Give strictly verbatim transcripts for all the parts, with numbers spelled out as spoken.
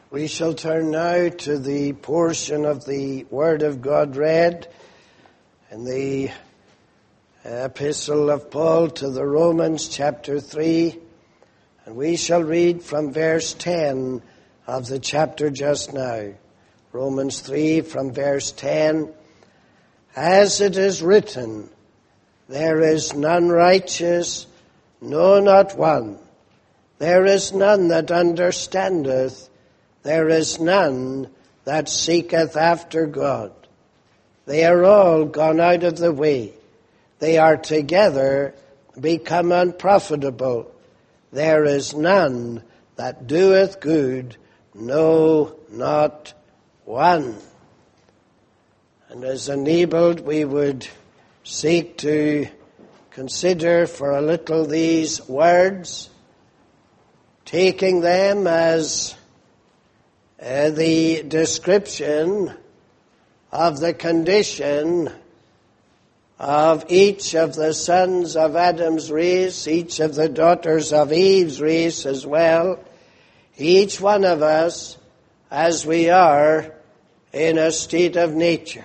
We shall turn now to the portion of the Word of God read in the Epistle of Paul to the Romans, chapter three, and we shall read from verse ten of the chapter just now. Romans three from verse ten. As it is written, there is none righteous, no, not one. There is none that understandeth. There is none that seeketh after God. They are all gone out of the way. They are together become unprofitable. There is none that doeth good, no, not one. And as enabled, we would seek to consider for a little these words, taking them as Uh, the description of the condition of each of the sons of Adam's race, each of the daughters of Eve's race as well, each one of us as we are in a state of nature.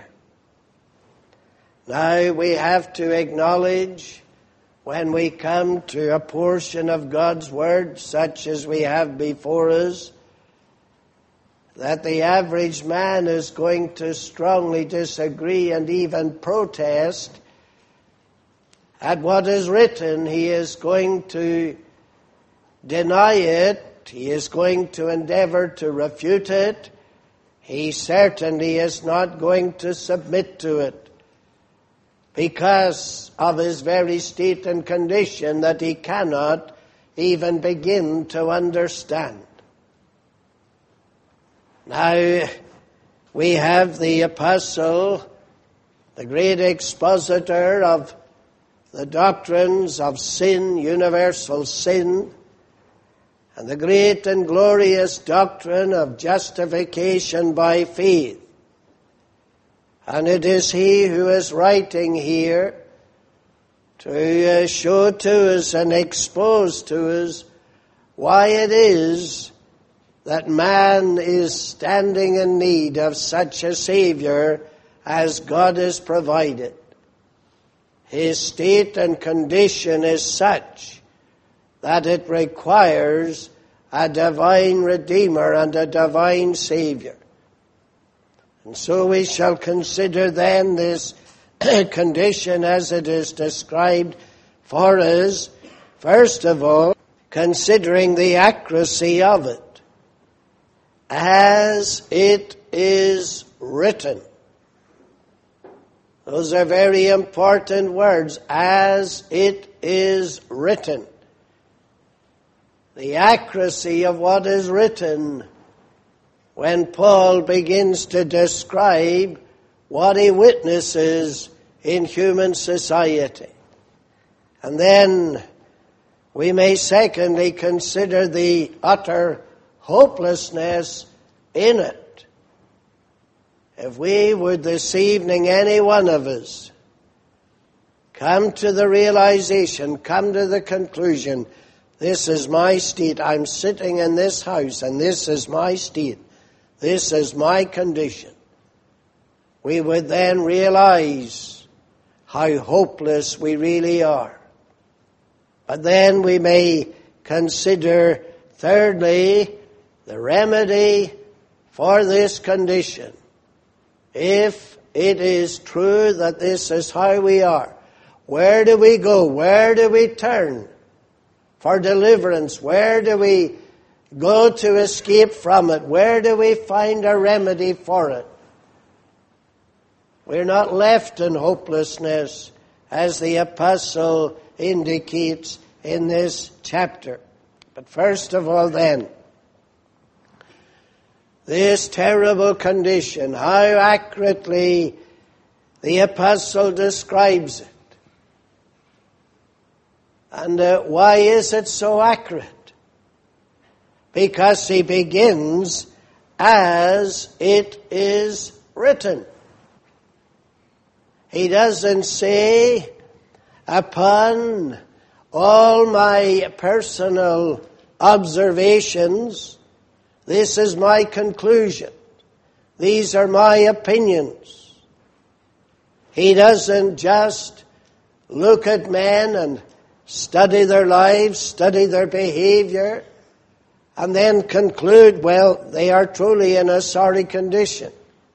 Now we have to acknowledge when we come to a portion of God's Word such as we have before us, that the average man is going to strongly disagree and even protest at what is written. He is going to deny it. He is going to endeavor to refute it. He certainly is not going to submit to it because of his very state and condition that he cannot even begin to understand. Now, we have the apostle, the great expositor of the doctrines of sin, universal sin, and the great and glorious doctrine of justification by faith. And it is he who is writing here to show to us and expose to us why it is that man is standing in need of such a Savior as God has provided. His state and condition is such that it requires a divine Redeemer and a divine Savior. And so we shall consider then this condition as it is described for us, first of all, considering the accuracy of it. As it is written. Those are very important words. As it is written. The accuracy of what is written when Paul begins to describe what he witnesses in human society. And then we may secondly consider the utter hopelessness in it. If we would this evening, any one of us, come to the realization, come to the conclusion, this is my state, I'm sitting in this house and this is my state, this is my condition, we would then realize how hopeless we really are. But then we may consider, thirdly, the remedy for this condition. If it is true that this is how we are, where do we go? Where do we turn for deliverance? Where do we go to escape from it? Where do we find a remedy for it? We're not left in hopelessness, as the apostle indicates in this chapter. But first of all then, this terrible condition, how accurately the apostle describes it. And uh, why is it so accurate? Because he begins, as it is written. He doesn't say, upon all my personal observations, This is my conclusion. These are my opinions. He doesn't just look at men and study their lives, study their behavior, and then conclude, well, they are truly in a sorry condition.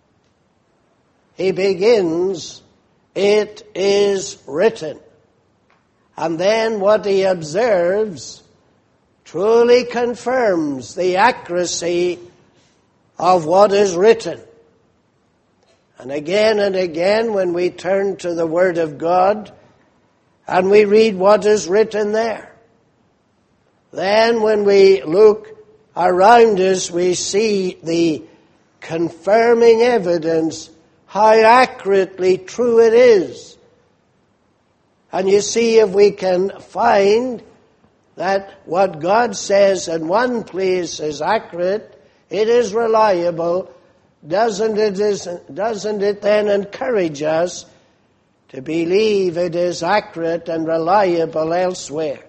He begins, it is written. And then what he observes truly confirms the accuracy of what is written. And again and again, when we turn to the Word of God and we read what is written there, then when we look around us, we see the confirming evidence how accurately true it is. And you see, if we can find that what God says in one place is accurate, it is reliable, doesn't it, is, doesn't it then encourage us to believe it is accurate and reliable elsewhere?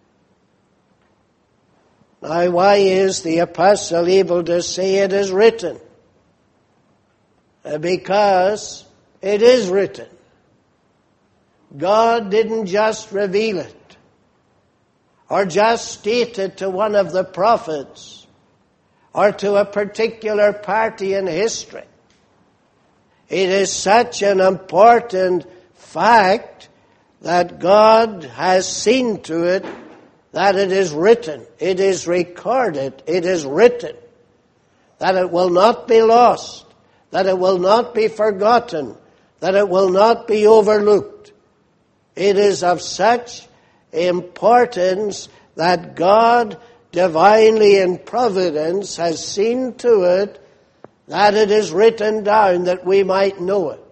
Now, why is the apostle able to say it is written? Because it is written. God didn't just reveal it or just state it to one of the prophets or to a particular party in history. It is such an important fact that God has seen to it that it is written, it is recorded, it is written, that it will not be lost, that it will not be forgotten, that it will not be overlooked. It is of such importance that God divinely in providence has seen to it that it is written down that we might know it.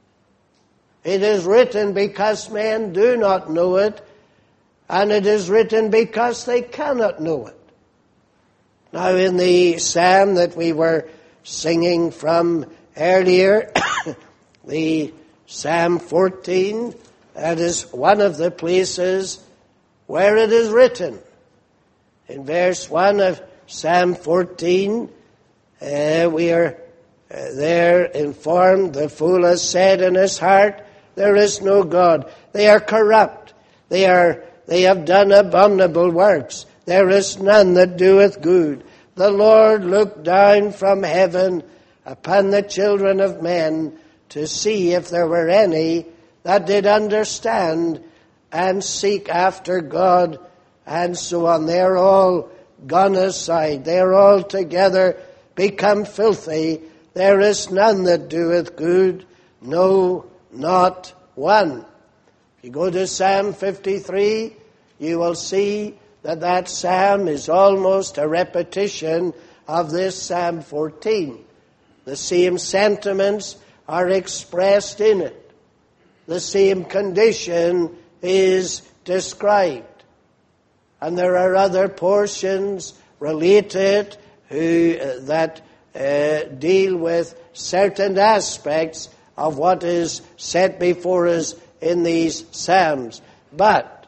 It is written because men do not know it, and it is written because they cannot know it. Now, in the psalm that we were singing from earlier, the Psalm fourteen, that is one of the places where it is written. In verse one of Psalm fourteen, uh, we are uh, there informed, the fool has said in his heart, there is no God. They are corrupt. They are, they have done abominable works. There is none that doeth good. The Lord looked down from heaven upon the children of men to see if there were any that did understand and seek after God, and so on. They're all gone aside. They're all together become filthy. There is none that doeth good, no, not one. If you go to Psalm fifty-three, you will see that that psalm is almost a repetition of this Psalm fourteen. The same sentiments are expressed in it. The same condition is described. And there are other portions related who, uh, that uh, deal with certain aspects of what is set before us in these psalms. But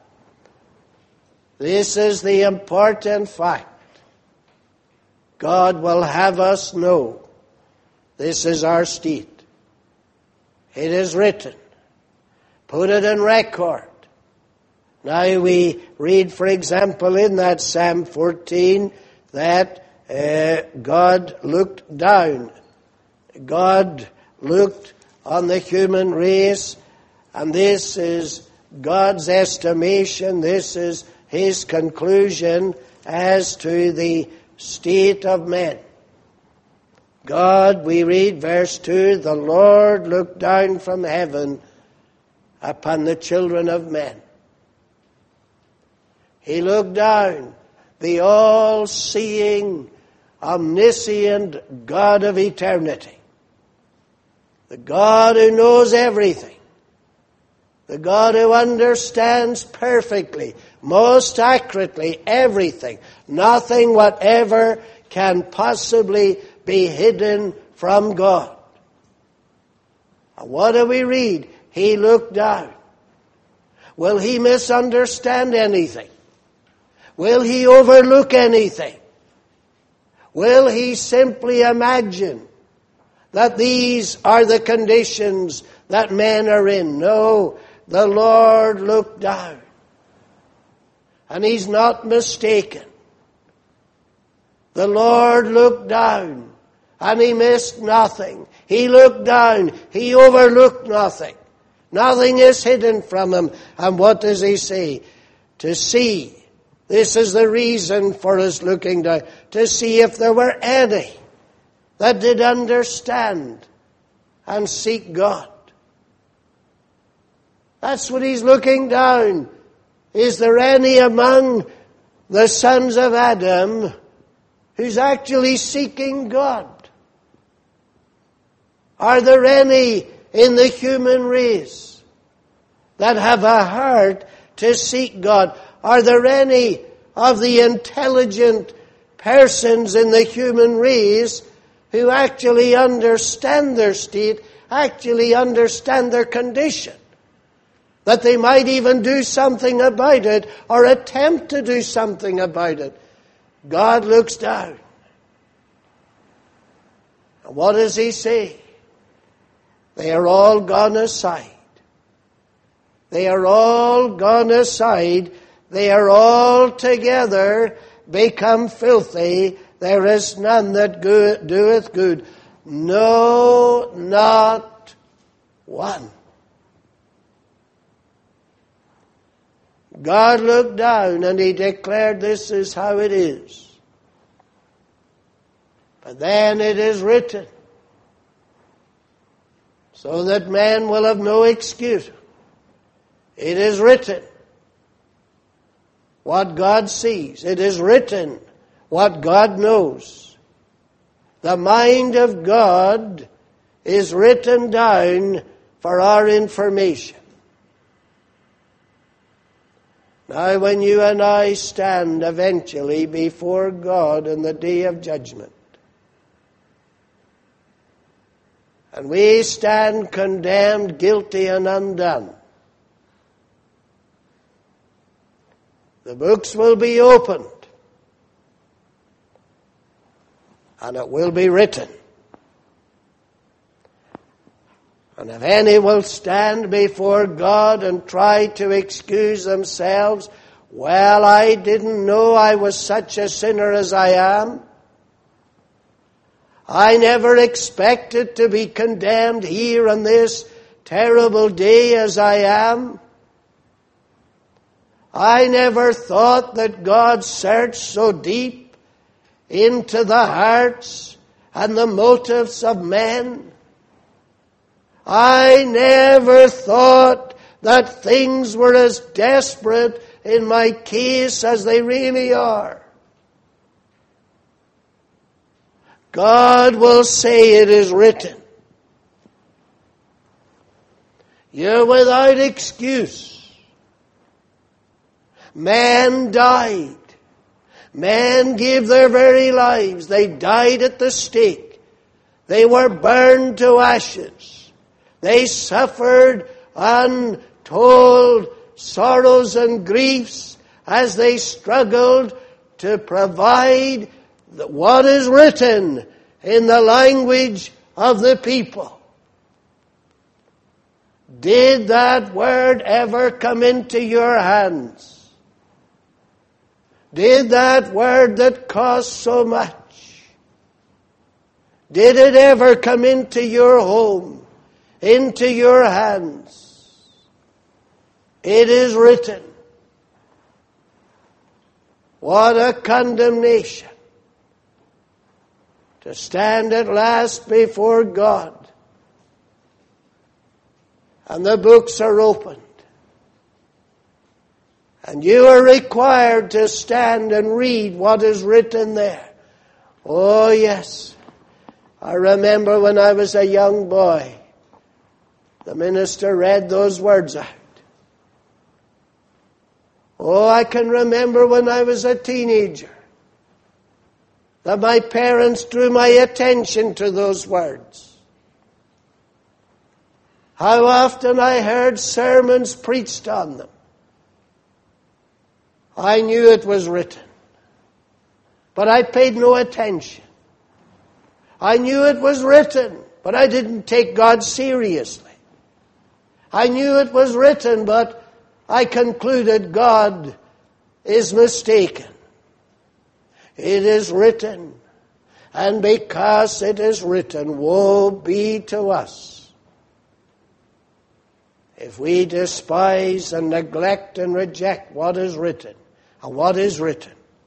this is the important fact. God will have us know this is our state. It is written. Put it in record. Now we read, for example, in that Psalm fourteen, that uh, God looked down. God looked on the human race, and this is God's estimation, this is His conclusion as to the state of men. God, we read verse two, the Lord looked down from heaven upon the children of men. He looked down, the all-seeing, omniscient God of eternity. The God who knows everything. The God who understands perfectly, most accurately, everything. Nothing whatever can possibly be hidden from God. And what do we read? He looked down. Will He misunderstand anything? Will He overlook anything? Will he simply imagine that these are the conditions that men are in? No, the Lord looked down. And he's not mistaken. The Lord looked down and he missed nothing. He looked down. He overlooked nothing. Nothing is hidden from him. And what does he say? To see. This is the reason for his looking down. To see if there were any that did understand and seek God. That's what he's looking down. Is there any among the sons of Adam who's actually seeking God? Are there any in the human race that have a heart to seek God? Are there any of the intelligent persons in the human race who actually understand their state, actually understand their condition? That they might even do something about it or attempt to do something about it. God looks down. And what does he say? They are all gone aside. They are all gone aside. They are all together become filthy. There is none that go- doeth good. No, not one. God looked down and he declared, this is how it is. But then it is written, so that man will have no excuse. It is written what God sees. It is written what God knows. The mind of God is written down for our information. Now, when you and I stand eventually before God in the day of judgment, and we stand condemned, guilty, and undone, the books will be opened, and it will be written. And if any will stand before God and try to excuse themselves, well, I didn't know I was such a sinner as I am. I never expected to be condemned here on this terrible day as I am. I never thought that God searched so deep into the hearts and the motives of men. I never thought that things were as desperate in my case as they really are. God will say it is written. You're without excuse. Man died. Men gave their very lives. They died at the stake. They were burned to ashes. They suffered untold sorrows and griefs as they struggled to provide what is written in the language of the people. Did that word ever come into your hands? Did that word that cost so much, did it ever come into your home, into your hands? It is written. What a condemnation to stand at last before God. And the books are opened. And you are required to stand and read what is written there. Oh yes. I remember when I was a young boy, the minister read those words out. Oh, I can remember when I was a teenager that my parents drew my attention to those words. How often I heard sermons preached on them. I knew it was written, but I paid no attention. I knew it was written, but I didn't take God seriously. I knew it was written, but I concluded God is mistaken. It is written, and because it is written, woe be to us if we despise and neglect and reject what is written. And what is written?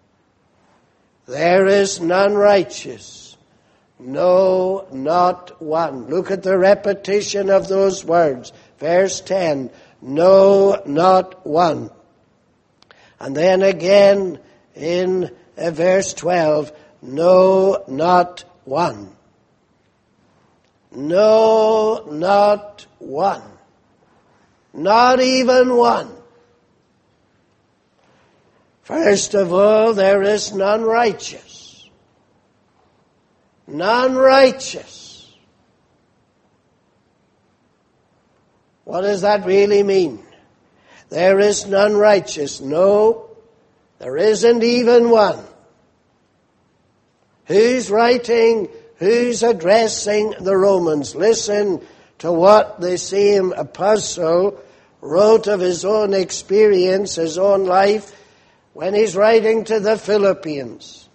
There is none righteous, no, not one. Look at the repetition of those words. Verse ten, no, not one. And then again in uh, verse twelve, no, not one. No, not one. Not even one. First of all, there is none righteous. None righteous. What does that really mean? There is none righteous. No, there isn't even one. Who's writing? Who's addressing the Romans? Listen to what the same apostle wrote of his own experience, his own life, when he's writing to the Philippians.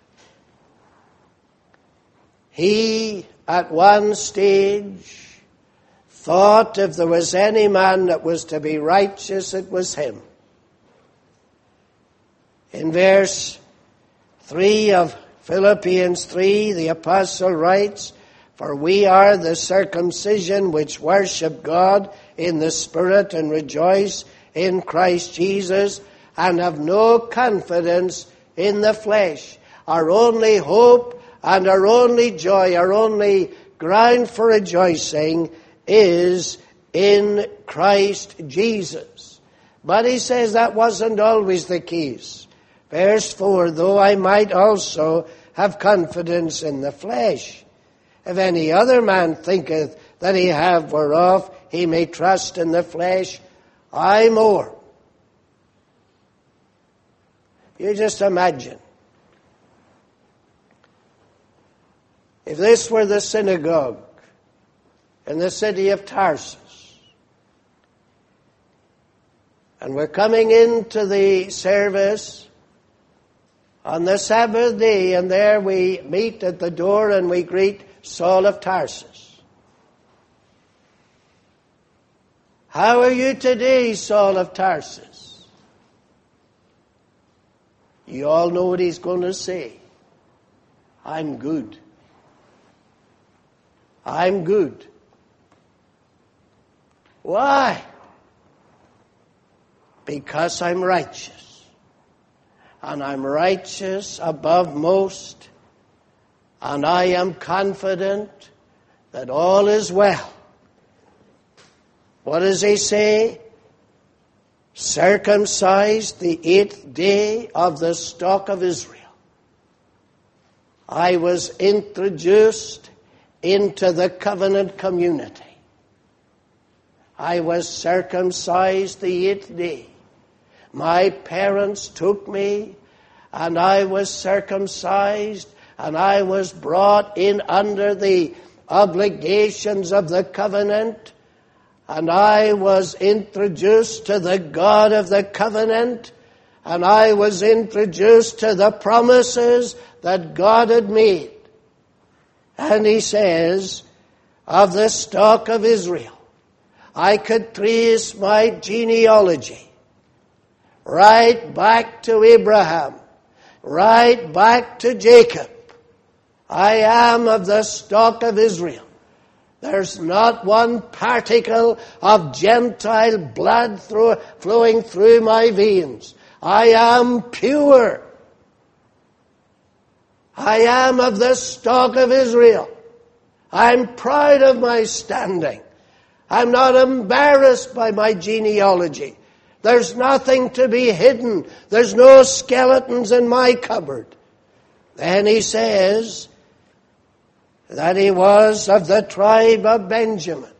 He, at one stage, thought if there was any man that was to be righteous, it was him. In verse three of Philippians three, the apostle writes, for we are the circumcision which worship God in the Spirit and rejoice in Christ Jesus, and have no confidence in the flesh. Our only hope and our only joy, our only ground for rejoicing is in Christ Jesus. But he says that wasn't always the case. Verse four, though I might also have confidence in the flesh. If any other man thinketh that he have whereof he may trust in the flesh, I more. You just imagine. If this were the synagogue in the city of Tarsus, and we're coming into the service on the Sabbath day, and there we meet at the door and we greet Saul of Tarsus. How are you today, Saul of Tarsus? You all know what he's going to say. I'm good. I'm good. Why? Because I'm righteous. And I'm righteous above most. And I am confident that all is well. What does he say? Circumcised the eighth day of the stock of Israel. I was introduced into the covenant community. I was circumcised the eighth day. My parents took me, and I was circumcised, and I was brought in under the obligations of the covenant, and I was introduced to the God of the covenant, and I was introduced to the promises that God had made. And he says, of the stock of Israel, I could trace my genealogy right back to Abraham, right back to Jacob. I am of the stock of Israel. There's not one particle of Gentile blood through, flowing through my veins. I am pure. I am of the stock of Israel. I'm proud of my standing. I'm not embarrassed by my genealogy. There's nothing to be hidden. There's no skeletons in my cupboard. Then he says that he was of the tribe of Benjamin.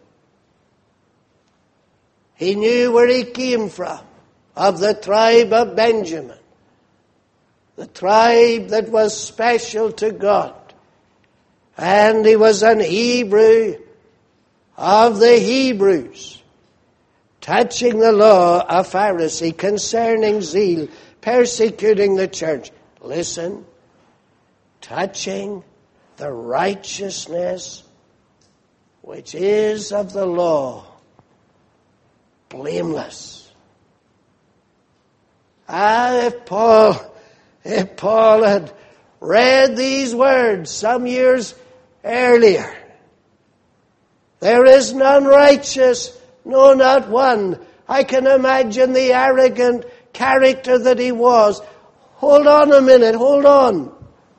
He knew where he came from, of the tribe of Benjamin, the tribe that was special to God. And he was an Hebrew of the Hebrews, touching the law, a Pharisee, concerning zeal, persecuting the church. Listen, touching the righteousness which is of the law, blameless. Ah, if Paul, if Paul had read these words some years earlier, there is none righteous, no, not one. I can imagine the arrogant character that he was. Hold on a minute, hold on.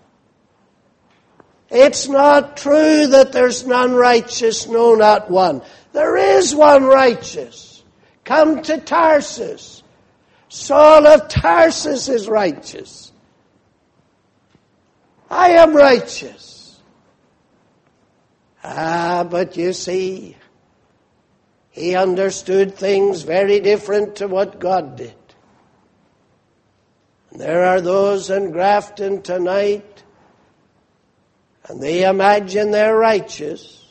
It's not true that there's none righteous, no, not one. There is one righteous. Come to Tarsus. Saul of Tarsus is righteous. I am righteous. Ah, but you see, he understood things very different to what God did. And there are those in Grafton tonight, and they imagine they're righteous,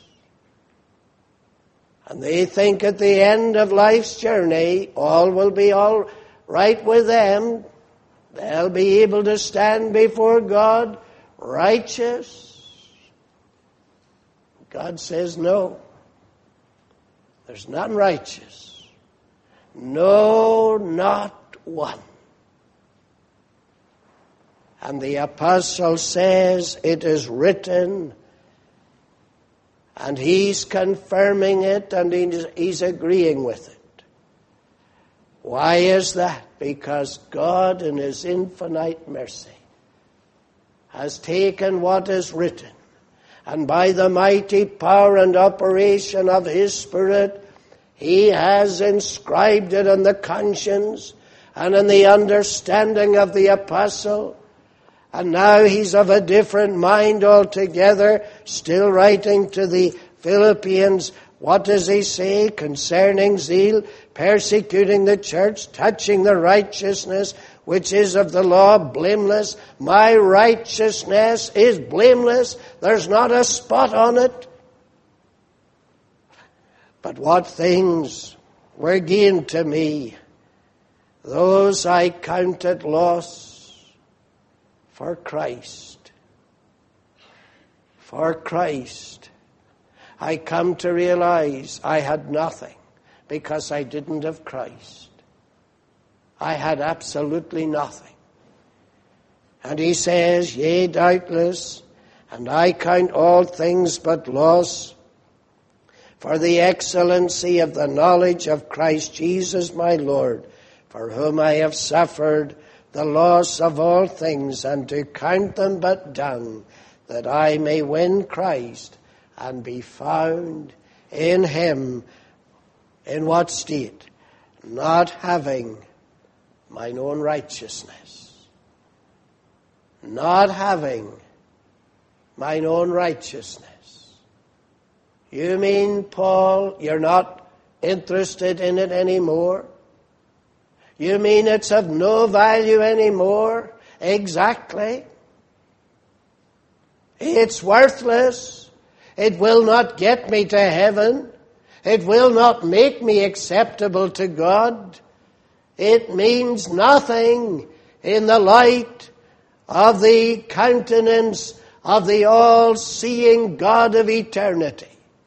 and they think at the end of life's journey, all will be all right with them. They'll be able to stand before God righteous. God says no. There's none righteous. No, not one. And the apostle says it is written, and he's confirming it, and he's, he's agreeing with it. Why is that? Because God in his infinite mercy has taken what is written, and by the mighty power and operation of his Spirit, he has inscribed it in the conscience and in the understanding of the apostle. And now he's of a different mind altogether, still writing to the Philippians. What does he say? Concerning zeal, persecuting the church, touching the righteousness which is of the law, blameless. My righteousness is blameless. There's not a spot on it. But what things were gained to me, those I counted loss for Christ. For Christ. I come to realize I had nothing because I didn't have Christ. I had absolutely nothing. And he says, yea, doubtless, and I count all things but loss for the excellency of the knowledge of Christ Jesus my Lord, for whom I have suffered the loss of all things, and to count them but dung, that I may win Christ and be found in him. In what state? Not having mine own righteousness. Not having mine own righteousness. You mean, Paul, you're not interested in it anymore? You mean it's of no value anymore? Exactly. It's worthless. It will not get me to heaven. It will not make me acceptable to God. It means nothing in the light of the countenance of the all-seeing God of eternity.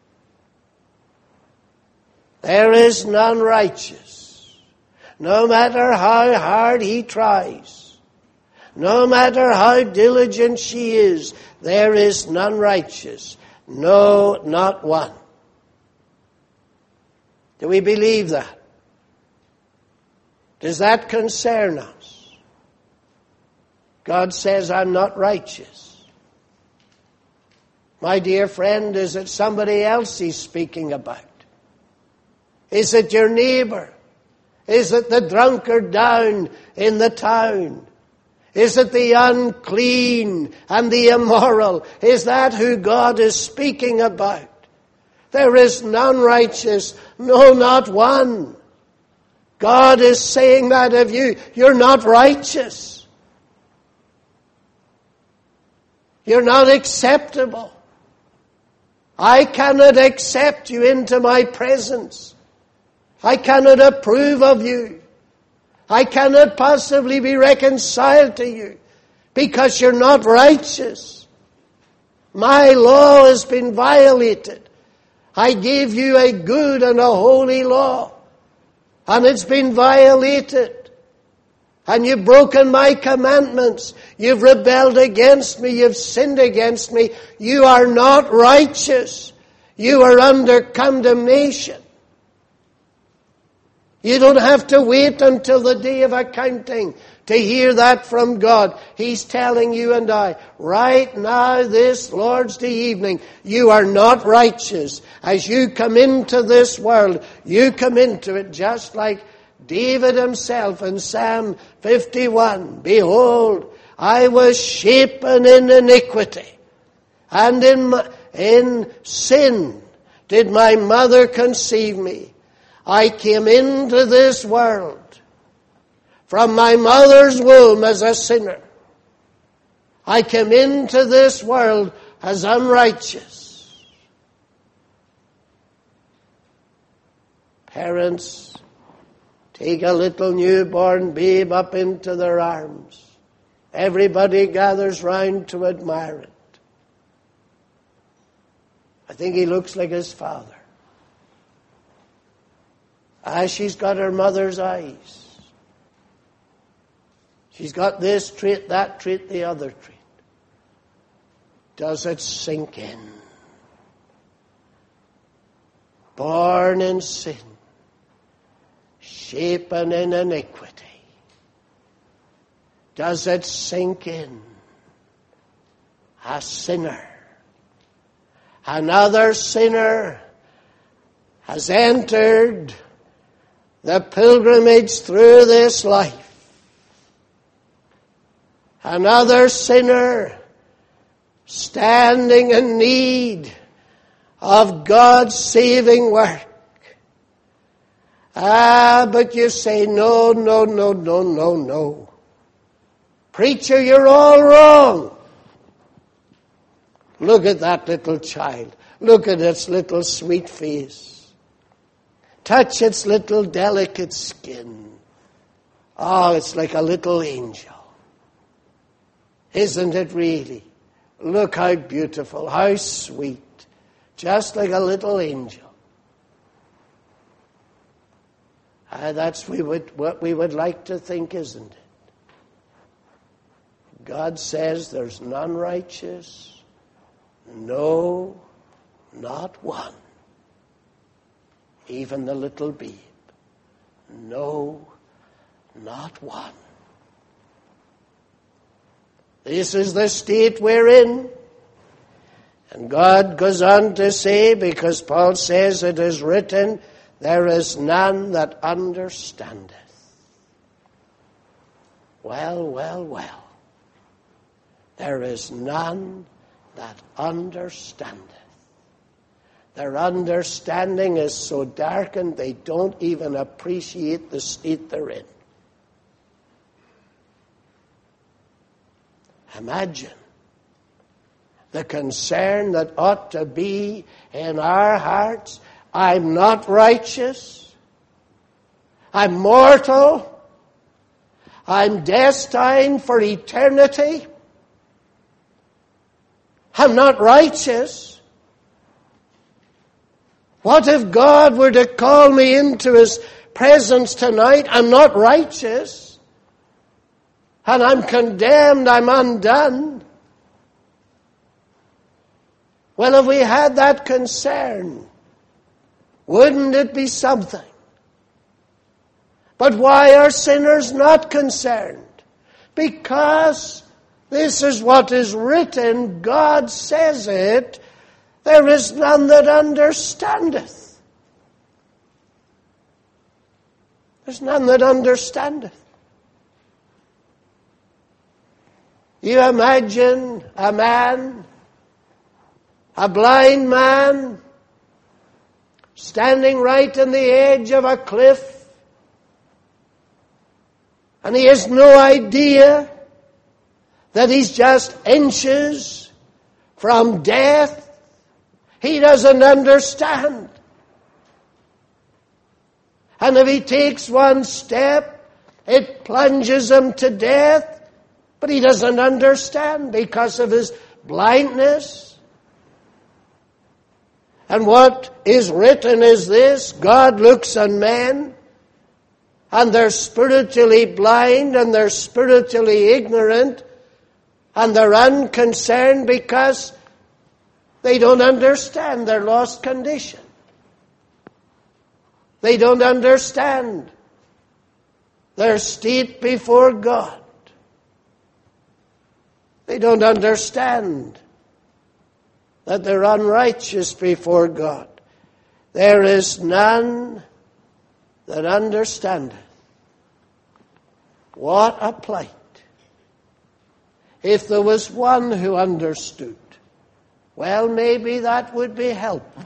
There is none righteous, no matter how hard he tries, no matter how diligent she is, there is none righteous, no, not one. Do we believe that? Does that concern us? God says, I'm not righteous. My dear friend, is it somebody else he's speaking about? Is it your neighbor? Is it the drunkard down in the town? Is it the unclean and the immoral? Is that who God is speaking about? There is none righteous, no, not one. God is saying that of you. You're not righteous. You're not acceptable. I cannot accept you into my presence. I cannot approve of you. I cannot possibly be reconciled to you because you're not righteous. My law has been violated. I gave you a good and a holy law, and it's been violated. And you've broken my commandments. You've rebelled against me. You've sinned against me. You are not righteous. You are under condemnation. You don't have to wait until the day of accounting to hear that from God. He's telling you and I, right now, this Lord's Day evening, you are not righteous. As you come into this world, you come into it just like David himself in Psalm fifty-one, behold, I was shapen in iniquity, and in my, in sin did my mother conceive me. I came into this world from my mother's womb as a sinner. I came into this world as unrighteous. Parents, take a little newborn babe up into their arms. Everybody gathers round to admire it. I think he looks like his father. Ah, she's got her mother's eyes. She's got this trait, that trait, the other trait. Does it sink in? Born in sin, shapen in iniquity. Does it sink in? A sinner. Another sinner has entered the pilgrimage through this life. Another sinner standing in need of God's saving work. Ah, but you say, no, no, no, no, no, no. Preacher, you're all wrong. Look at that little child. Look at its little sweet face. Touch its little delicate skin. Oh, it's like a little angel. Isn't it really? Look how beautiful, how sweet. Just like a little angel. Ah, that's we would, what we would like to think, isn't it? God says there's none righteous. No, not one. Even the little babe. No, not one. This is the state we're in. And God goes on to say, because Paul says it is written, there is none that understandeth. Well, well, well. There is none that understandeth. Their understanding is so darkened they don't even appreciate the state they're in. Imagine the concern that ought to be in our hearts. I'm not righteous. I'm mortal. I'm destined for eternity. I'm not righteous. What if God were to call me into His presence tonight? I'm not righteous. And I'm condemned, I'm undone. Well, if we had that concern, wouldn't it be something? But why are sinners not concerned? Because this is what is written. God says it. There is none that understandeth. There's none that understandeth. You imagine a man, a blind man, standing right on the edge of a cliff, and he has no idea that he's just inches from death. He doesn't understand. And if he takes one step, it plunges him to death. But he doesn't understand because of his blindness. And what is written is this: God looks on men, and they're spiritually blind, and they're spiritually ignorant, and they're unconcerned because they don't understand their lost condition. They don't understand their state before God. They don't understand that they're unrighteous before God. There is none that understandeth. What a plight. If there was one who understood, well, maybe that would be helpful.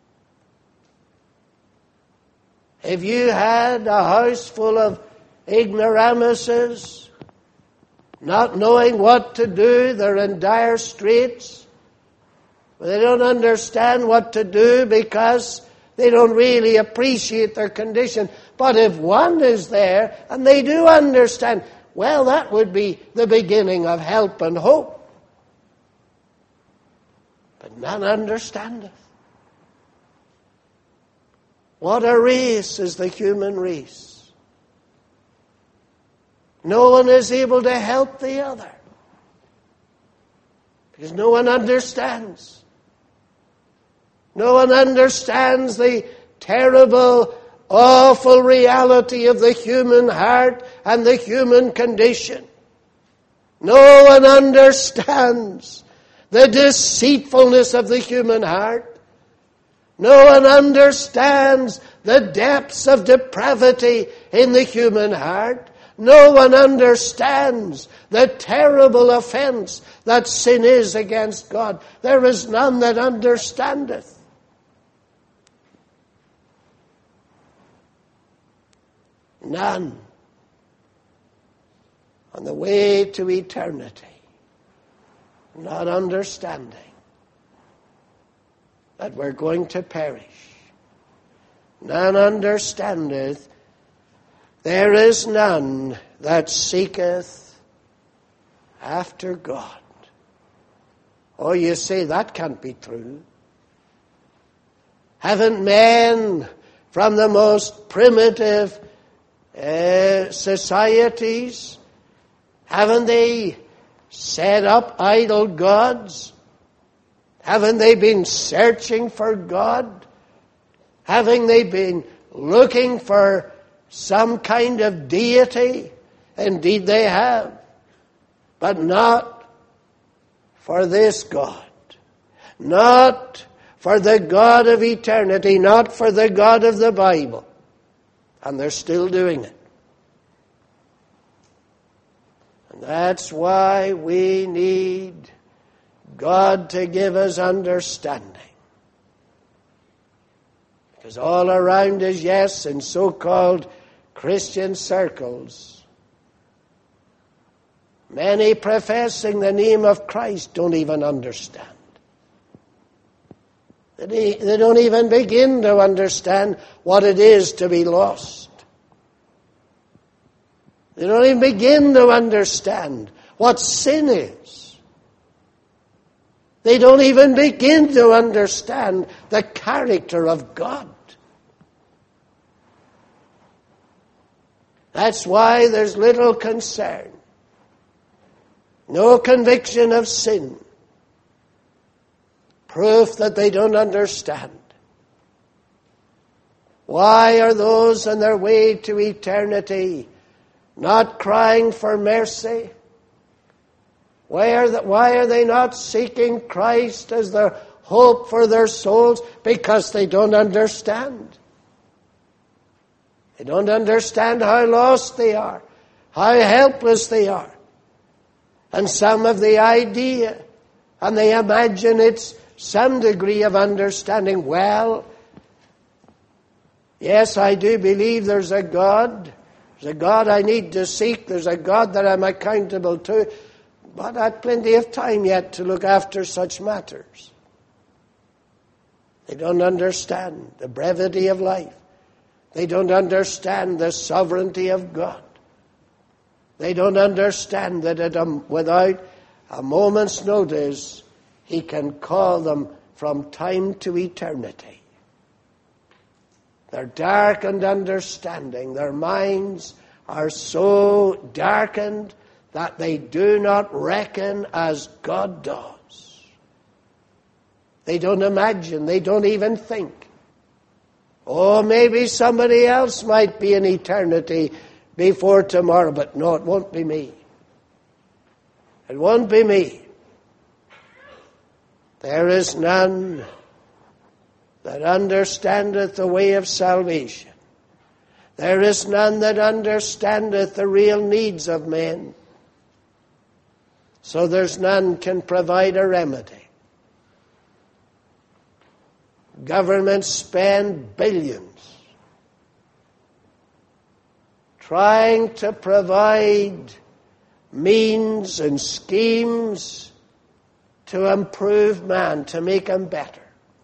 If you had a house full of ignoramuses, not knowing what to do, they're in dire straits. They don't understand what to do because they don't really appreciate their condition. But if one is there and they do understand, well, that would be the beginning of help and hope. But none understandeth. What a race is the human race. No one is able to help the other because no one understands. No one understands the terrible, awful reality of the human heart and the human condition. No one understands the deceitfulness of the human heart. No one understands the depths of depravity in the human heart. No one understands the terrible offense that sin is against God. There is none that understandeth. None. On the way to eternity, not understanding that we're going to perish. None understandeth. There is none that seeketh after God. Oh, you say that can't be true. Haven't men from the most primitive uh, societies, haven't they set up idol gods? Haven't they been searching for God? Haven't they been looking for some kind of deity? Indeed they have. But not for this God. Not for the God of eternity. Not for the God of the Bible. And they're still doing it. And that's why we need God to give us understanding. Because all around us, yes, in so-called Christian circles, many professing the name of Christ don't even understand. They don't even begin to understand what it is to be lost. They don't even begin to understand what sin is. They don't even begin to understand the character of God. That's why there's little concern. No conviction of sin. Proof that they don't understand. Why are those on their way to eternity not crying for mercy? Why are, the, why are they not seeking Christ as their hope for their souls? Because they don't understand. They don't understand how lost they are, how helpless they are. And some have the idea, and they imagine it's some degree of understanding. Well, yes, I do believe there's a God. There's a God I need to seek. There's a God that I'm accountable to. But I've plenty of time yet to look after such matters. They don't understand the brevity of life. They don't understand the sovereignty of God. They don't understand that at a, without a moment's notice, He can call them from time to eternity. Their darkened understanding, their minds are so darkened that they do not reckon as God does. They don't imagine, they don't even think. Oh, maybe somebody else might be in eternity before tomorrow, but no, it won't be me. It won't be me. There is none that understandeth the way of salvation. There is none that understandeth the real needs of men. So there's none can provide a remedy. Governments spend billions trying to provide means and schemes to improve man, to make him better.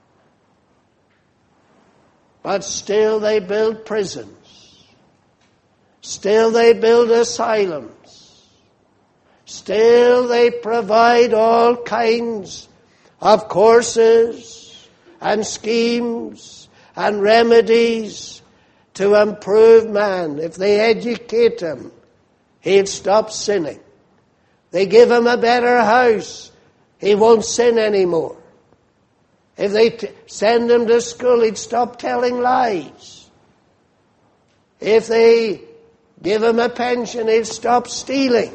But still they build prisons. Still they build asylums. Still they provide all kinds of courses and schemes and remedies to improve man. If they educate him, he'll stop sinning. They give him a better house, he won't sin anymore. If they t- send him to school, he'd stop telling lies. If they give him a pension, he'll stop stealing.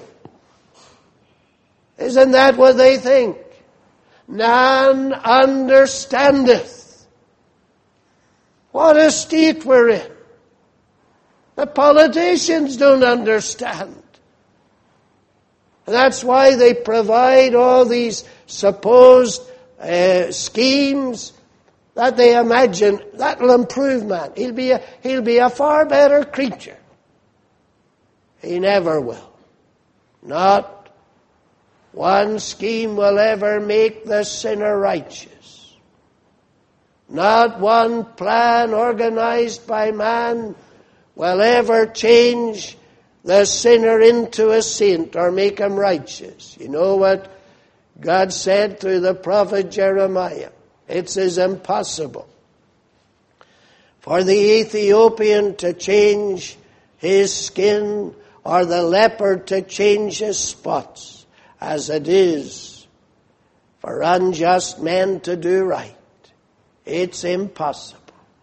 Isn't that what they think? None understandeth what a state we're in. The politicians don't understand. And that's why they provide all these supposed uh, schemes that they imagine that'll improve man. He'll be a, he'll be a far better creature. He never will. Not one scheme will ever make the sinner righteous. Not one plan organized by man will ever change the sinner into a saint or make him righteous. You know what God said through the prophet Jeremiah? It is impossible for the Ethiopian to change his skin or the leopard to change his spots, as it is for unjust men to do right. It's impossible.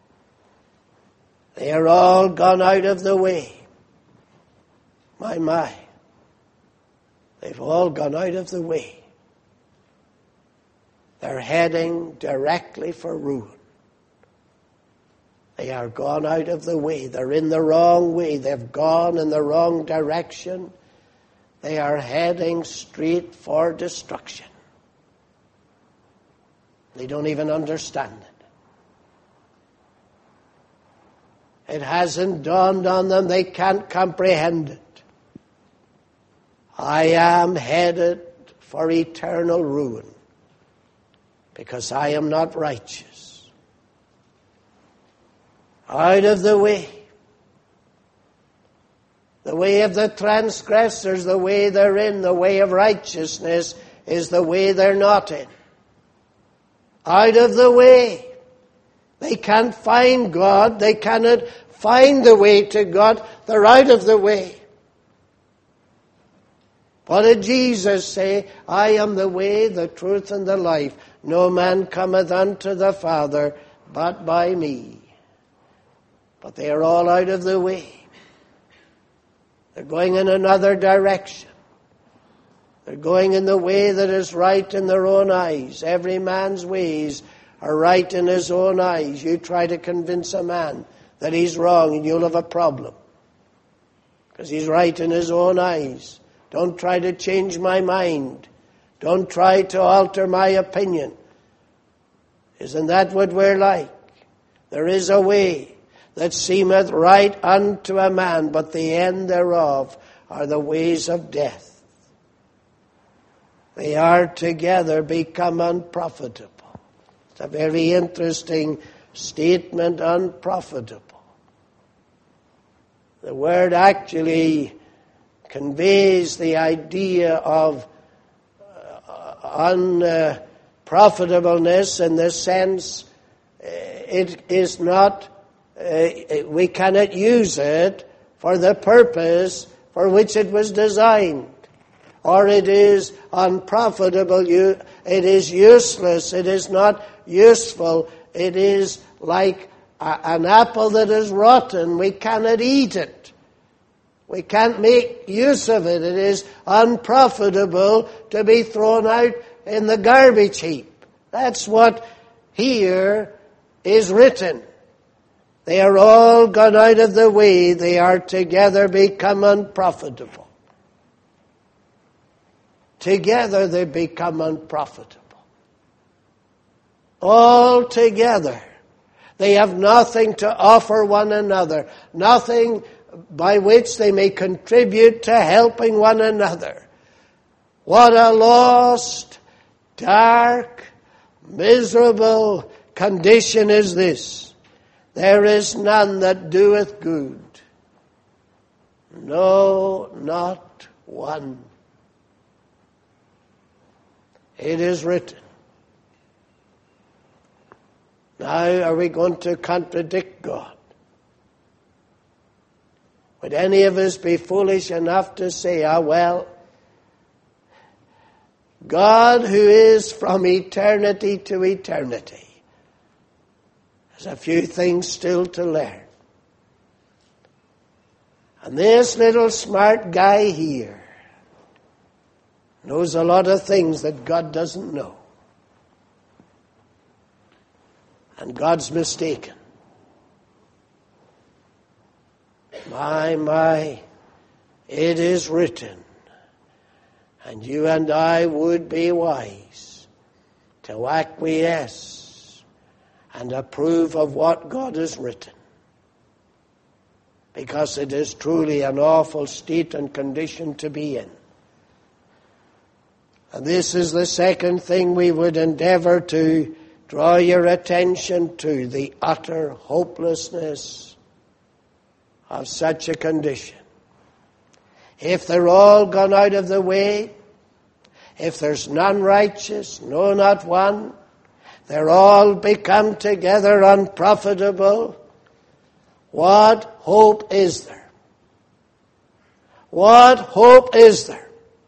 They are all gone out of the way. My, my. They've all gone out of the way. They're heading directly for ruin. They are gone out of the way. They're in the wrong way. They've gone in the wrong direction. They are heading straight for destruction. They don't even understand it. It hasn't dawned on them. They can't comprehend it. I am headed for eternal ruin because I am not righteous. Out of the way. The way of the transgressors, the way they're in, the way of righteousness is the way they're not in. Out of the way. They can't find God. They cannot find the way to God. They're out of the way. What did Jesus say? I am the way, the truth, and the life. No man cometh unto the Father but by me. But they are all out of the way. They're going in another direction. They're going in the way that is right in their own eyes. Every man's ways are right in his own eyes. You try to convince a man that he's wrong and you'll have a problem. Because he's right in his own eyes. Don't try to change my mind. Don't try to alter my opinion. Isn't that what we're like? There is a way that seemeth right unto a man, but the end thereof are the ways of death. They are together become unprofitable. It's a very interesting statement, unprofitable. The word actually conveys the idea of uh, unprofitableness in the sense uh, it is not, uh, we cannot use it for the purpose for which it was designed. Or it is unprofitable, it is useless, it is not useful, it is like a, an apple that is rotten, we cannot eat it. We can't make use of it. It is unprofitable to be thrown out in the garbage heap. That's what here is written. They are all gone out of the way, they are together become unprofitable. Together they become unprofitable. All together. They have nothing to offer one another. Nothing by which they may contribute to helping one another. What a lost, dark, miserable condition is this. There is none that doeth good. No, not one. It is written. Now, are we going to contradict God? Would any of us be foolish enough to say, ah, well, God who is from eternity to eternity has a few things still to learn. And this little smart guy here knows a lot of things that God doesn't know. And God's mistaken. My, my, it is written, and you and I would be wise to acquiesce and approve of what God has written. Because it is truly an awful state and condition to be in. And this is the second thing we would endeavor to draw your attention to, the utter hopelessness of such a condition. If they're all gone out of the way, if there's none righteous, no, not one, they're all become together unprofitable, what hope is there? What hope is there?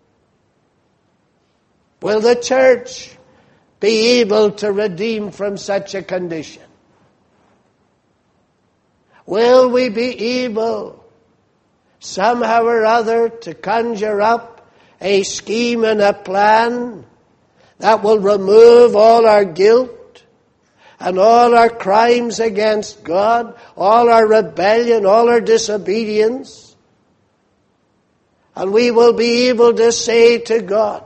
Will the church be able to redeem from such a condition? Will we be able somehow or other to conjure up a scheme and a plan that will remove all our guilt and all our crimes against God, all our rebellion, all our disobedience? And we will be able to say to God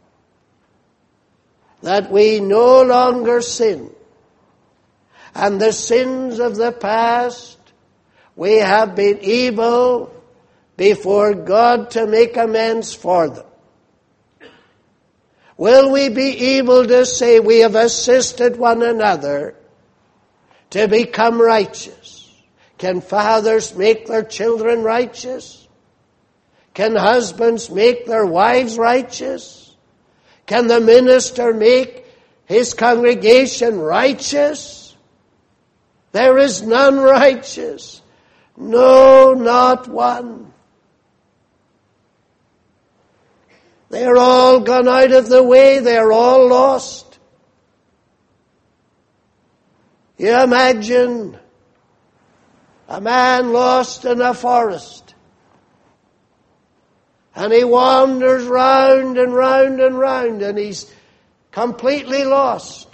that we no longer sin, and the sins of the past, we have been able before God to make amends for them. Will we be able to say we have assisted one another to become righteous? Can fathers make their children righteous? Can husbands make their wives righteous? Can the minister make his congregation righteous? There is none righteous. No, not one. They are all gone out of the way. They are all lost. You imagine a man lost in a forest. And he wanders round and round and round, and he's completely lost.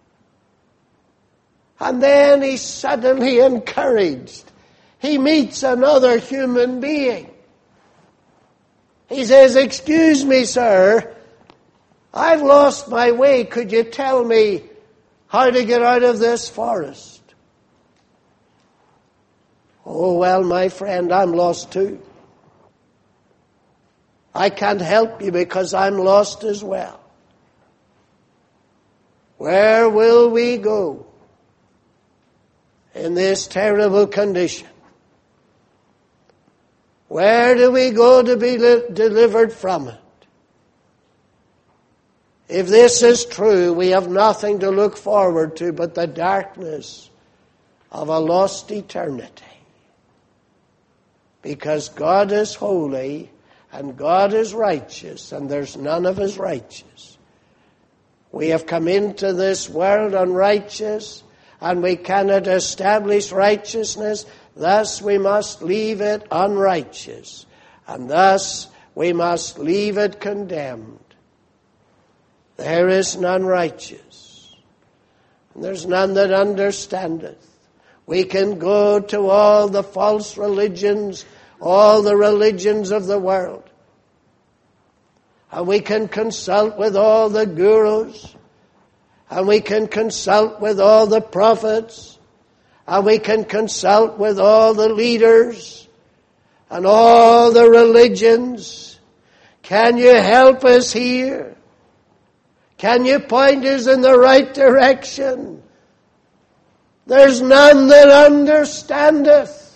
And then he's suddenly encouraged. He meets another human being. He says, "Excuse me, sir, I've lost my way. Could you tell me how to get out of this forest?" "Oh, well, my friend, I'm lost too. I can't help you because I'm lost as well." Where will we go in this terrible condition? Where do we go to be li- delivered from it? If this is true, we have nothing to look forward to but the darkness of a lost eternity. Because God is holy and God is righteous, and there's none of us righteous. We have come into this world unrighteous, and we cannot establish righteousness. Thus we must leave it unrighteous, and thus we must leave it condemned. There is none righteous, and there's none that understandeth. We can go to all the false religions, all the religions of the world, and we can consult with all the gurus, and we can consult with all the prophets, and we can consult with all the leaders and all the religions. Can you help us here? Can you point us in the right direction? There's none that understandeth.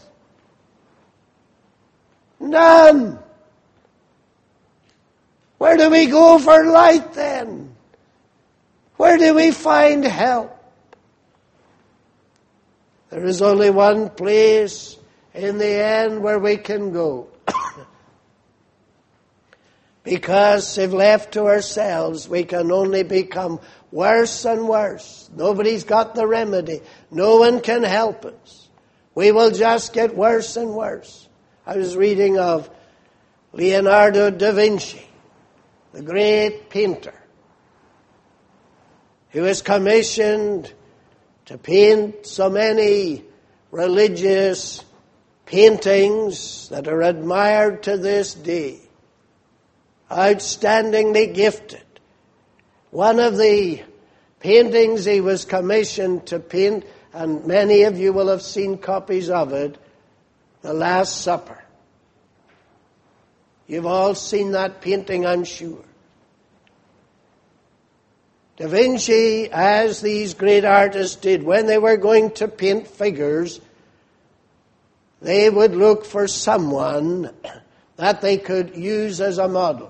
None. Where do we go for light then? Where do we find help? There is only one place in the end where we can go. Because if left to ourselves, we can only become worse and worse. Nobody's got the remedy. No one can help us. We will just get worse and worse. I was reading of Leonardo da Vinci, the great painter. He was commissioned to paint so many religious paintings that are admired to this day. Outstandingly gifted. One of the paintings he was commissioned to paint, and many of you will have seen copies of it, The Last Supper. You've all seen that painting, I'm sure. Da Vinci, as these great artists did, when they were going to paint figures, they would look for someone that they could use as a model.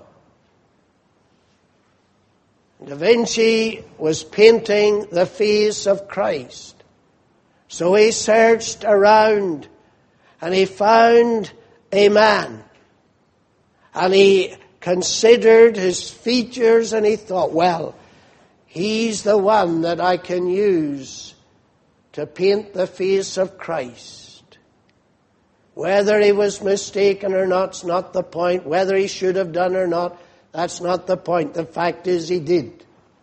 Da Vinci was painting the face of Christ. So he searched around and he found a man. And he considered his features and he thought, well, he's the one that I can use to paint the face of Christ. Whether he was mistaken or not's not the point. Whether he should have done or not, that's not the point. The fact is he did.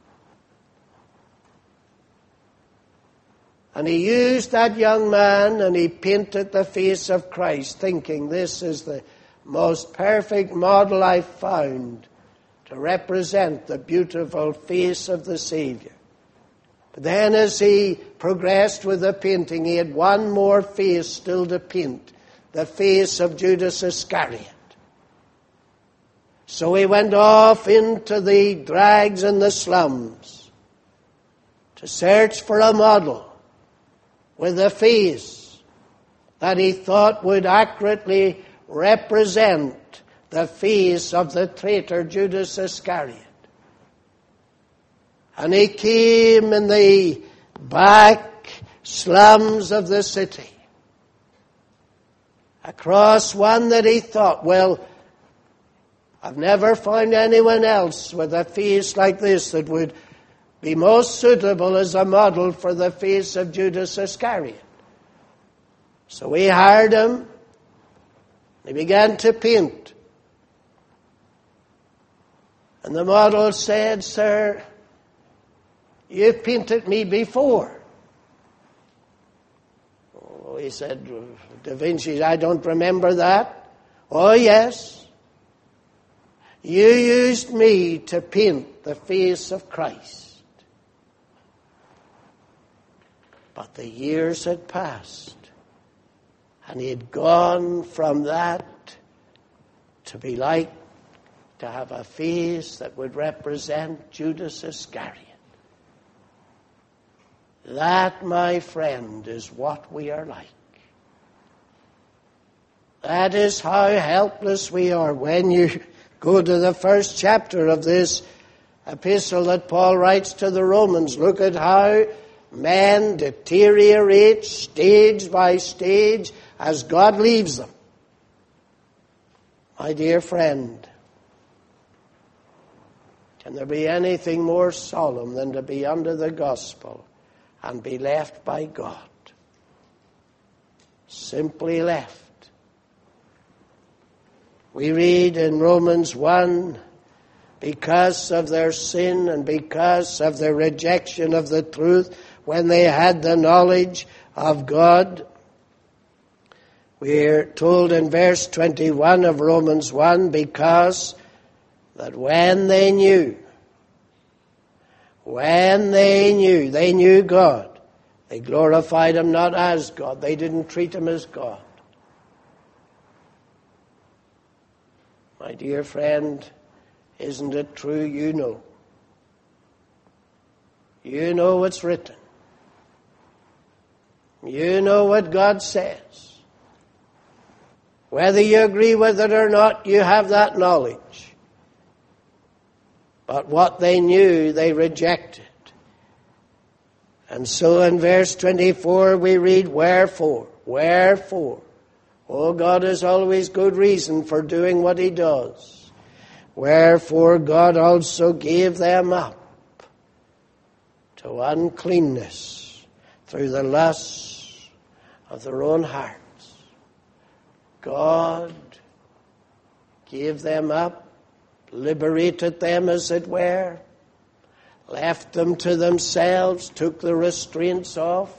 And he used that young man and he painted the face of Christ, thinking this is the most perfect model I've found to represent the beautiful face of the Savior. But then as he progressed with the painting, he had one more face still to paint, the face of Judas Iscariot. So he went off into the drags and the slums to search for a model with a face that he thought would accurately represent the face of the traitor Judas Iscariot. And he came in the back slums of the city across one that he thought, well, I've never found anyone else with a face like this that would be most suitable as a model for the face of Judas Iscariot. So he hired him. He began to paint. And the model said, sir, you've painted me before. Oh, he said, Da Vinci, I don't remember that. Oh, yes. You used me to paint the face of Christ. But the years had passed, and he had gone from that to be like, to have a face that would represent Judas Iscariot. That, my friend, is what we are like. That is how helpless we are. When you go to the first chapter of this epistle that Paul writes to the Romans, look at how man deteriorates stage by stage as God leaves them. My dear friend, can there be anything more solemn than to be under the gospel and be left by God? Simply left. We read in Romans one, because of their sin and because of their rejection of the truth, when they had the knowledge of God, we're told in verse twenty-one of Romans one, because that when they knew, when they knew, they knew God, they glorified Him not as God. They didn't treat Him as God. My dear friend, isn't it true? You know. You know what's written. You know what God says. Whether you agree with it or not, you have that knowledge. But what they knew, they rejected. And so in verse twenty-four we read, wherefore, wherefore. Oh, God has always good reason for doing what He does. Wherefore God also gave them up to uncleanness through the lusts of their own hearts. God gave them up, liberated them as it were, left them to themselves, took the restraints off.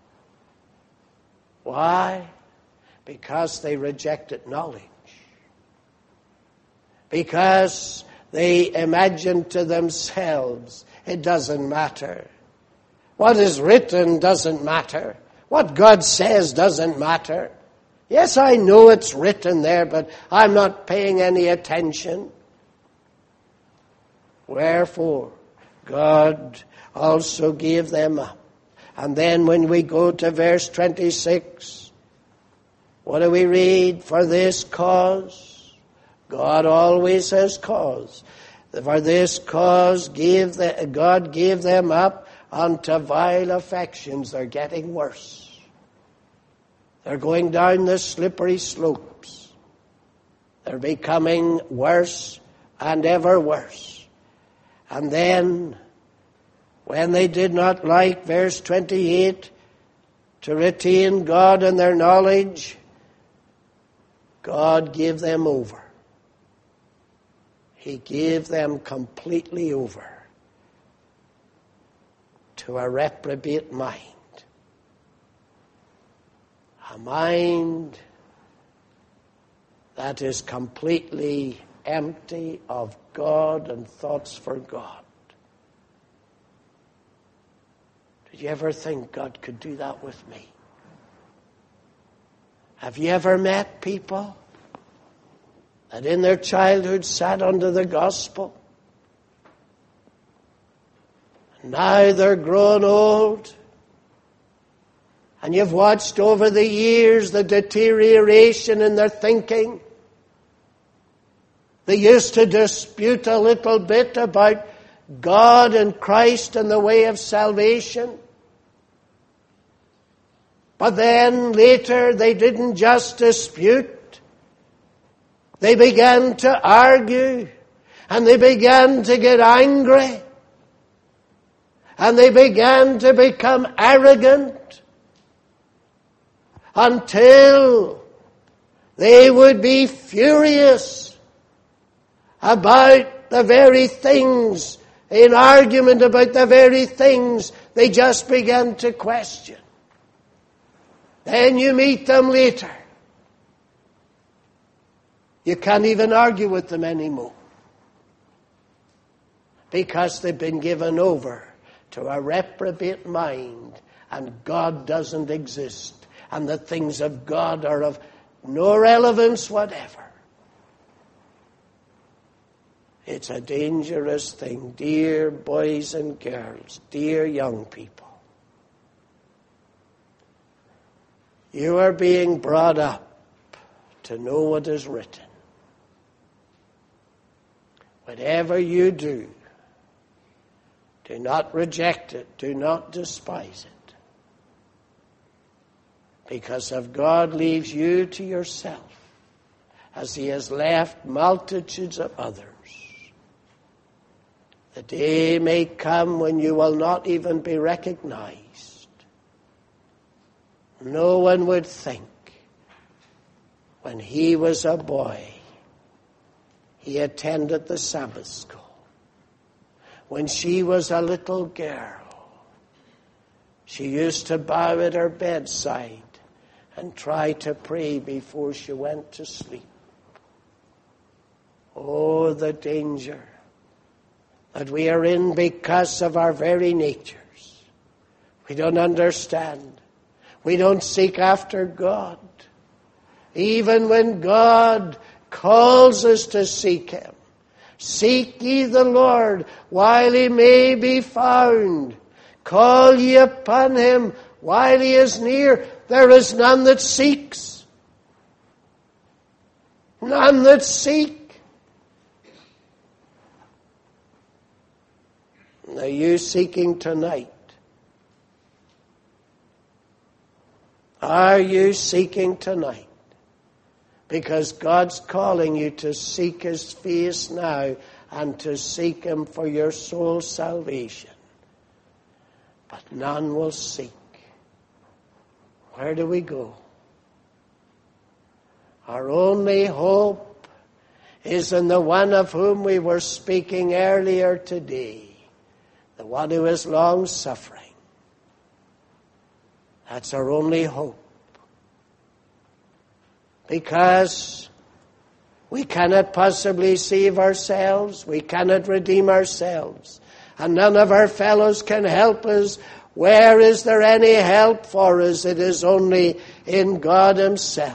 Why? Because they rejected knowledge. Because they imagined to themselves, it doesn't matter. What is written doesn't matter. What God says doesn't matter. Yes, I know it's written there, but I'm not paying any attention. Wherefore, God also gave them up. And then when we go to verse twenty-six, what do we read? For this cause, God always has cause. For this cause gave the, God gave them up unto vile affections. They're getting worse. They're going down the slippery slopes. They're becoming worse and ever worse. And then, when they did not like, verse twenty-eight, to retain God in their knowledge, God gave them over. He gave them completely over to a reprobate mind. A mind that is completely empty of God and thoughts for God. Did you ever think God could do that with me? Have you ever met people that in their childhood sat under the gospel? Now they're grown old. And you've watched over the years the deterioration in their thinking. They used to dispute a little bit about God and Christ and the way of salvation. But then later they didn't just dispute. They began to argue. And they began to get angry. And they began to become arrogant. Until they would be furious about the very things, in argument about the very things they just began to question. Then you meet them later. You can't even argue with them anymore. Because they've been given over to a reprobate mind and God doesn't exist. And the things of God are of no relevance whatever. It's a dangerous thing, dear boys and girls, dear young people. You are being brought up to know what is written. Whatever you do, do not reject it. Do not despise it. Because if God leaves you to yourself, as he has left multitudes of others, the day may come when you will not even be recognized. No one would think when he was a boy, he attended the Sabbath school. When she was a little girl, she used to bow at her bedside and try to pray before she went to sleep. Oh, the danger that we are in because of our very natures. We don't understand. We don't seek after God. Even when God calls us to seek him. Seek ye the Lord while he may be found. Call ye upon him while he is near. There is none that seeks. None that seek. Are you seeking tonight? Are you seeking tonight? Because God's calling you to seek his face now and to seek him for your soul's salvation. But none will seek. Where do we go? Our only hope is in the one of whom we were speaking earlier today. The one who is long-suffering. That's our only hope. Because we cannot possibly save ourselves. We cannot redeem ourselves. And none of our fellows can help us. Where is there any help for us? It is only in God himself.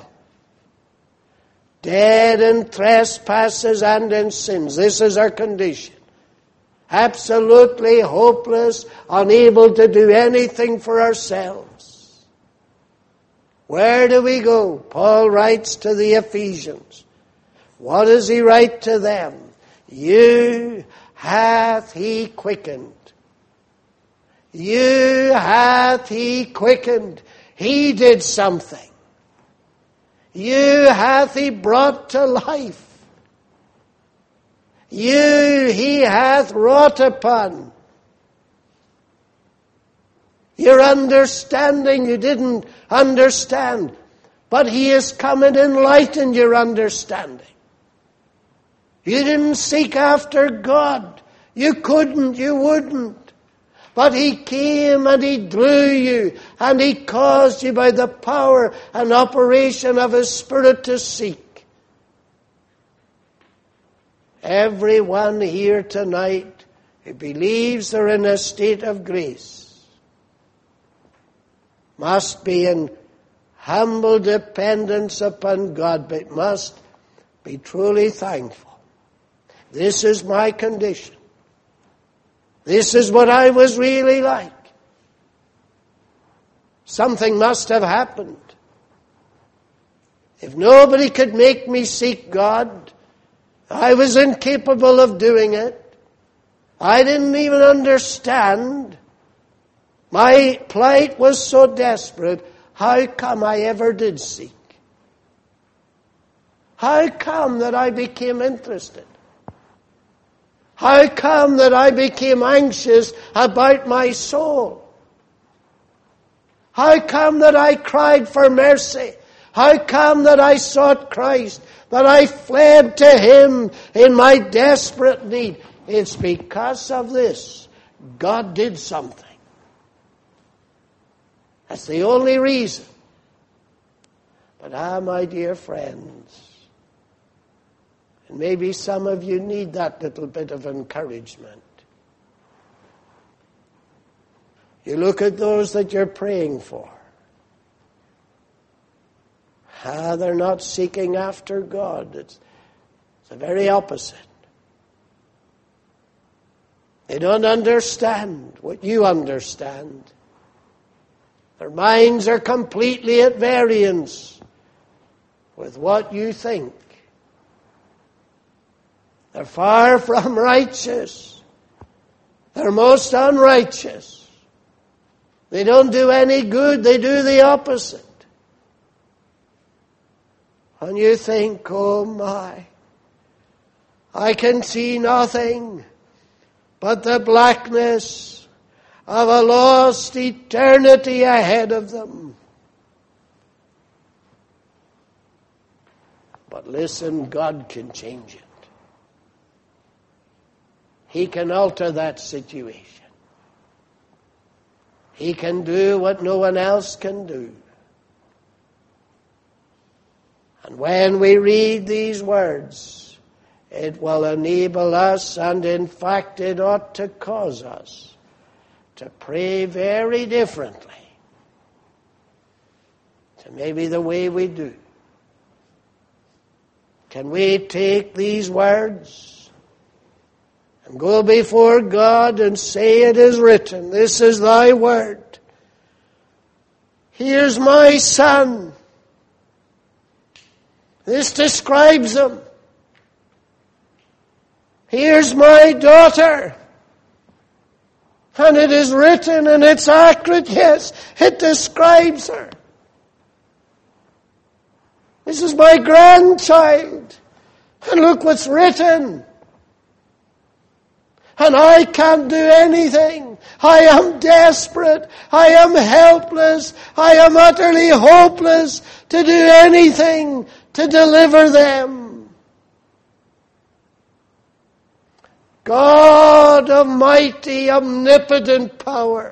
Dead in trespasses and in sins. This is our condition. Absolutely hopeless, unable to do anything for ourselves. Where do we go? Paul writes to the Ephesians. What does he write to them? You hath he quickened. You hath he quickened. He did something. You hath he brought to life. You he hath wrought upon. Your understanding, you didn't understand. But he has come and enlightened your understanding. You didn't seek after God. You couldn't, you wouldn't. But he came and he drew you and he caused you by the power and operation of his Spirit to seek. Everyone here tonight who believes they're in a state of grace must be in humble dependence upon God, but must be truly thankful. This is my condition. This is what I was really like. Something must have happened. If nobody could make me seek God, I was incapable of doing it. I didn't even understand. My plight was so desperate. How come I ever did seek? How come that I became interested? How come that I became anxious about my soul? How come that I cried for mercy? How come that I sought Christ? That I fled to him in my desperate need? It's because of this. God did something. That's the only reason. But ah, my dear friends, and maybe some of you need that little bit of encouragement. You look at those that you're praying for. Ah, they're not seeking after God. It's, it's the very opposite. They don't understand what you understand. Their minds are completely at variance with what you think. They're far from righteous. They're most unrighteous. They don't do any good. They do the opposite. And you think, oh my, I can see nothing but the blackness of a lost eternity ahead of them. But listen, God can change it. He can alter that situation. He can do what no one else can do. And when we read these words, it will enable us, and in fact it ought to cause us, to pray very differently to maybe the way we do. Can we take these words and go before God and say, it is written, this is thy word. Here's my son. This describes him. Here's my daughter. And it is written and it's accurate, yes, it describes her. This is my grandchild. And look what's written. And I can't do anything. I am desperate. I am helpless. I am utterly hopeless to do anything to deliver them. God of mighty, omnipotent power.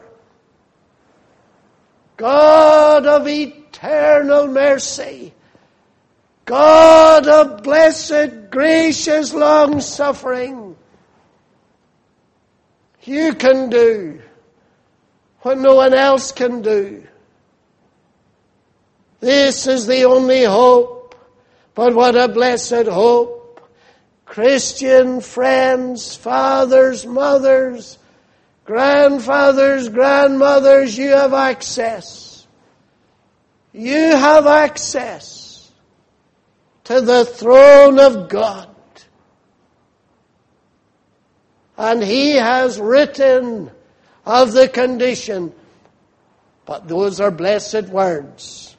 God of eternal mercy. God of blessed, gracious long-suffering. You can do what no one else can do. This is the only hope, but what a blessed hope. Christian friends, fathers, mothers, grandfathers, grandmothers, you have access. You have access to the throne of God. And He has written of the condition. But those are blessed words.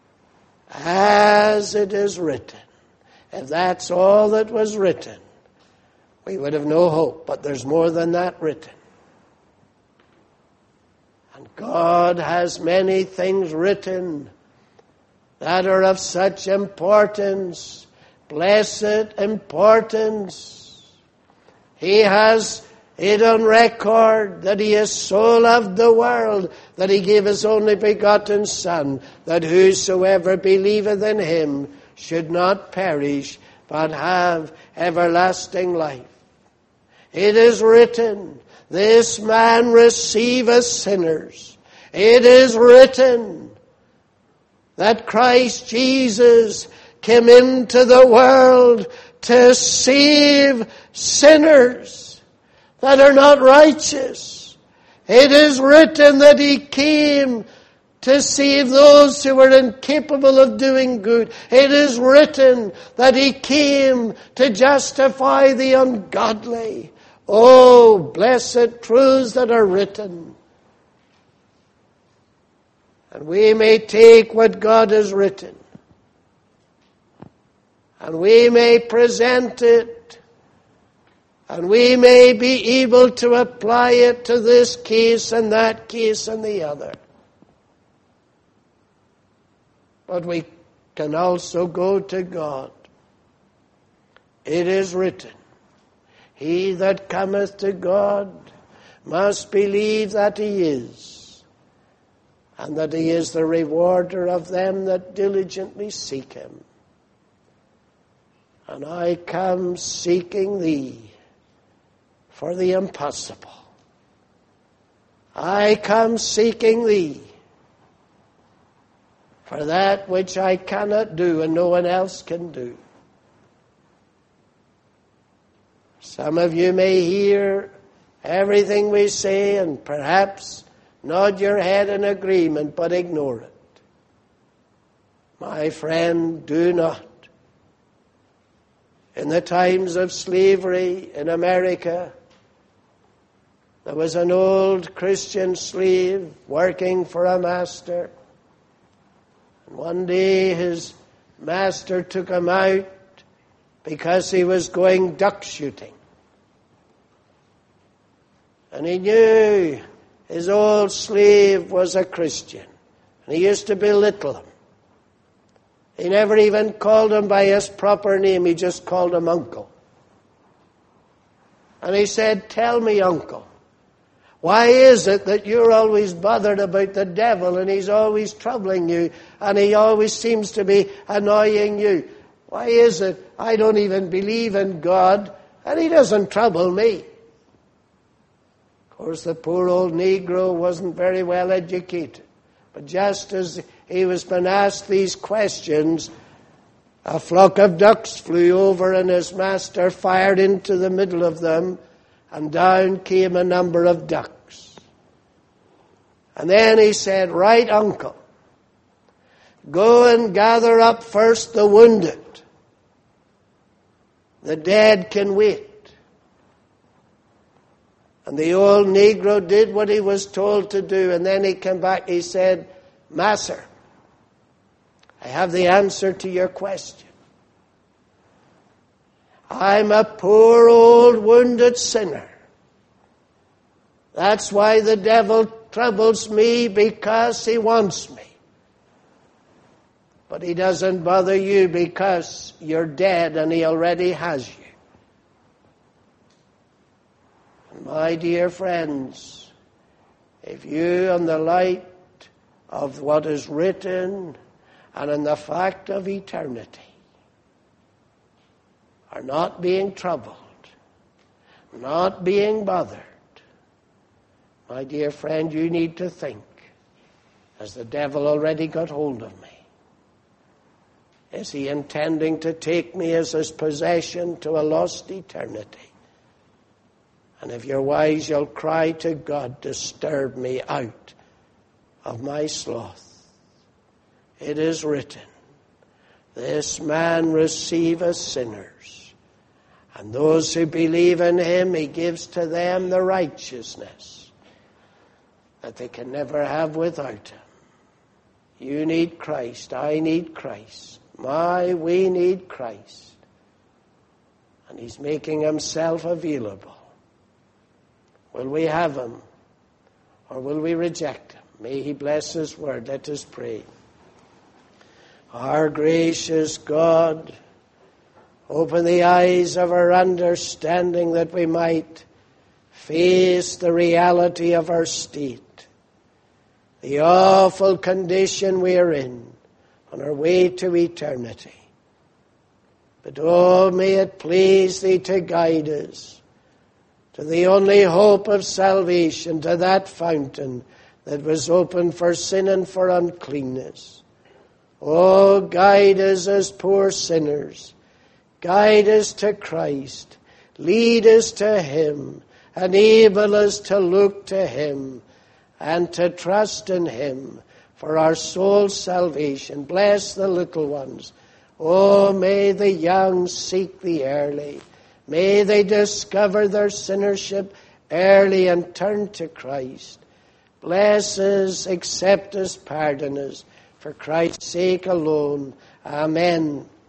As it is written. If that's all that was written, we would have no hope. But there's more than that written. And God has many things written that are of such importance, blessed importance. He has it on record that He has so loved the world that He gave His only begotten Son, that whosoever believeth in Him should not perish, but have everlasting life. It is written, this man receiveth sinners. It is written that Christ Jesus came into the world to save sinners that are not righteous. It is written that He came to save those who were incapable of doing good. It is written that He came to justify the ungodly. Oh, blessed truths that are written. And we may take what God has written, and we may present it, and we may be able to apply it to this case and that case and the other. But we can also go to God. It is written, he that cometh to God must believe that He is, and that He is the rewarder of them that diligently seek Him. And I come seeking Thee for the impossible. I come seeking Thee for that which I cannot do and no one else can do. Some of you may hear everything we say, and perhaps nod your head in agreement, but ignore it. My friend, do not. In the times of slavery in America, there was an old Christian slave working for a master. And one day his master took him out because he was going duck shooting. And he knew his old slave was a Christian. And he used to belittle him. He never even called him by his proper name. He just called him uncle. And he said, "Tell me, uncle, why is it that you're always bothered about the devil and he's always troubling you and he always seems to be annoying you? Why is it I don't even believe in God and he doesn't trouble me?" Of course, the poor old Negro wasn't very well educated. But just as he was being asked these questions, a flock of ducks flew over and his master fired into the middle of them, and down came a number of ducks. And then he said, "Right, uncle, go and gather up first the wounded. The dead can wait." And the old Negro did what he was told to do, and then he came back, he said, "Master, I have the answer to your question. I'm a poor old wounded sinner. That's why the devil troubles me, because he wants me. But he doesn't bother you because you're dead and he already has you." And my dear friends, if you, in the light of what is written and in the fact of eternity, are not being troubled, not being bothered, my dear friend, you need to think, has the devil already got hold of me? Is he intending to take me as his possession to a lost eternity? And if you're wise, you'll cry to God, "Disturb me out of my sloth." It is written, "This man receiveth sinners, and those who believe in him, he gives to them the righteousness that they can never have without him." You need Christ. I need Christ. My, we need Christ. And he's making himself available. Will we have him, or will we reject him? May he bless his word. Let us pray. Our gracious God, open the eyes of our understanding that we might face the reality of our state, the awful condition we are in on our way to eternity. But oh, may it please thee to guide us to the only hope of salvation, to that fountain that was open for sin and for uncleanness. Oh, guide us as poor sinners. Guide us to Christ. Lead us to him. Enable us to look to him and to trust in him for our soul's salvation. Bless the little ones. Oh, may the young seek thee early. May they discover their sinnership early and turn to Christ. Bless us, accept us, pardon us, for Christ's sake alone. Amen.